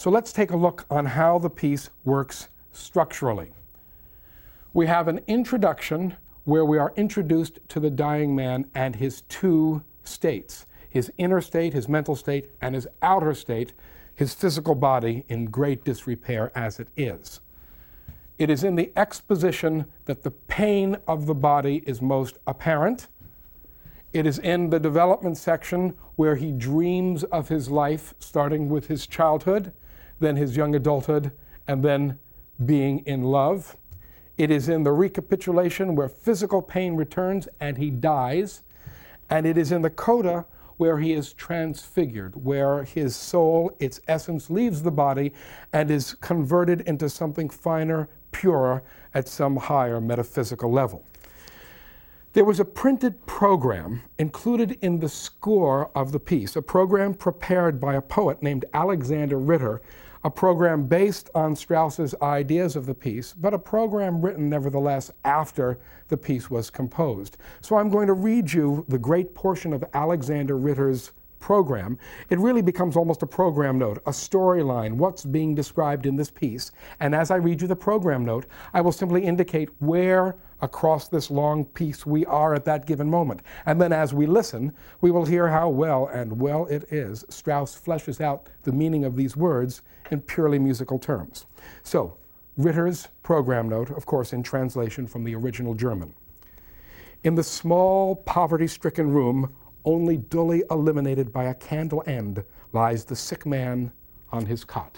So let's take a look on how the piece works structurally. We have an introduction where we are introduced to the dying man and his two states, his inner state, his mental state, and his outer state, his physical body in great disrepair as it is. It is in the exposition that the pain of the body is most apparent. It is in the development section where he dreams of his life, starting with his childhood, then his young adulthood, and then being in love. It is in the recapitulation where physical pain returns and he dies. And it is in the coda where he is transfigured, where his soul, its essence, leaves the body and is converted into something finer, purer, at some higher metaphysical level. There was a printed program included in the score of the piece, a program prepared by a poet named Alexander Ritter, a program based on Strauss's ideas of the piece, but a program written nevertheless after the piece was composed. So I'm going to read you the great portion of Alexander Ritter's program. It really becomes almost a program note, a storyline, what's being described in this piece. And as I read you the program note, I will simply indicate where across this long piece we are at that given moment. And then as we listen, we will hear how well, and well it is, Strauss fleshes out the meaning of these words in purely musical terms. So, Ritter's program note, of course in translation from the original German. In the small, poverty-stricken room, only dully illuminated by a candle end, lies the sick man on his cot.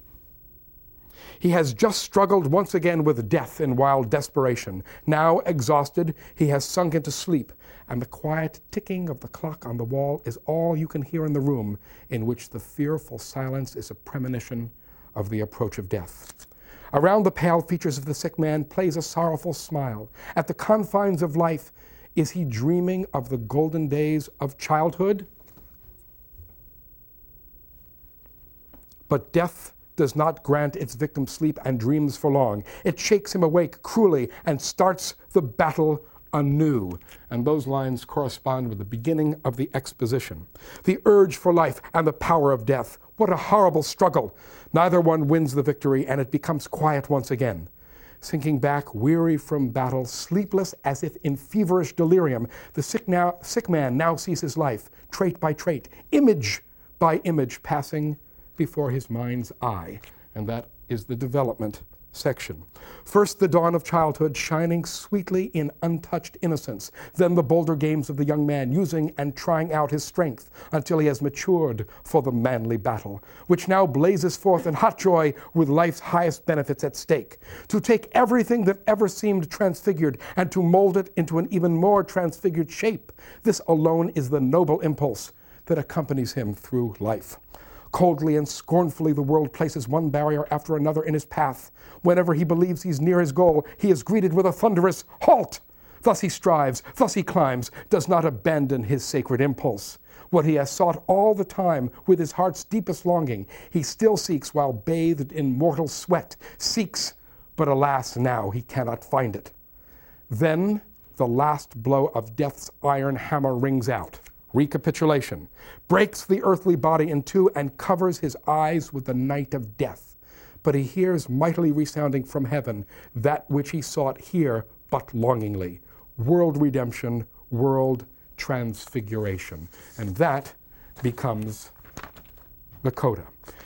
He has just struggled once again with death in wild desperation. Now, exhausted, he has sunk into sleep, and the quiet ticking of the clock on the wall is all you can hear in the room, in which the fearful silence is a premonition of the approach of death. Around the pale features of the sick man plays a sorrowful smile. At the confines of life, is he dreaming of the golden days of childhood? But death does not grant its victim sleep and dreams for long. It shakes him awake cruelly and starts the battle anew. And those lines correspond with the beginning of the exposition. The urge for life and the power of death. What a horrible struggle. Neither one wins the victory, and it becomes quiet once again. Sinking back, weary from battle, sleepless as if in feverish delirium, the sick man now sees his life, trait by trait, image by image, passing before his mind's eye. And that is the development section. First, the dawn of childhood shining sweetly in untouched innocence. Then the bolder games of the young man, using and trying out his strength until he has matured for the manly battle, which now blazes forth in hot joy with life's highest benefits at stake. To take everything that ever seemed transfigured and to mold it into an even more transfigured shape. This alone is the noble impulse that accompanies him through life. Coldly and scornfully the world places one barrier after another in his path. Whenever he believes he's near his goal, he is greeted with a thunderous halt. Thus he strives, thus he climbs, does not abandon his sacred impulse. What he has sought all the time with his heart's deepest longing, he still seeks while bathed in mortal sweat, seeks, but alas, now he cannot find it. Then the last blow of death's iron hammer rings out. Recapitulation, breaks the earthly body in two and covers his eyes with the night of death. But he hears mightily resounding from heaven that which he sought here but longingly. World redemption, world transfiguration. And that becomes the coda.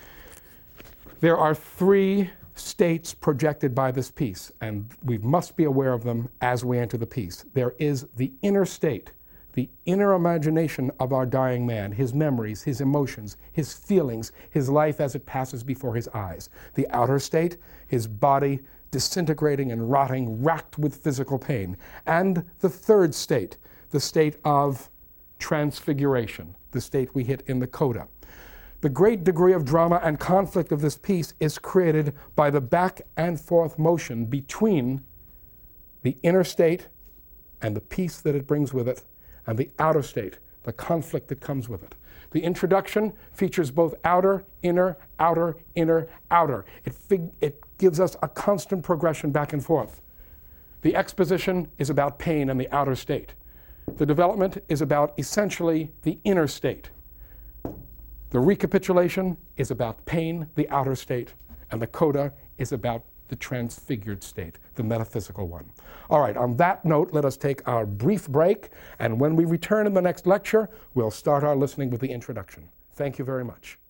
There are three states projected by this piece, and we must be aware of them as we enter the piece. There is the inner state, the inner imagination of our dying man, his memories, his emotions, his feelings, his life as it passes before his eyes. The outer state, his body disintegrating and rotting, racked with physical pain. And the third state, the state of transfiguration, the state we hit in the coda. The great degree of drama and conflict of this piece is created by the back and forth motion between the inner state and the peace that it brings with it, and the outer state, the conflict that comes with it. The introduction features both outer, inner, outer, inner, outer. It gives us a constant progression back and forth. The exposition is about pain and the outer state. The development is about essentially the inner state. The recapitulation is about pain, the outer state, and the coda is about the transfigured state, the metaphysical one. All right, on that note, let us take our brief break, and when we return in the next lecture, we'll start our listening with the introduction. Thank you very much.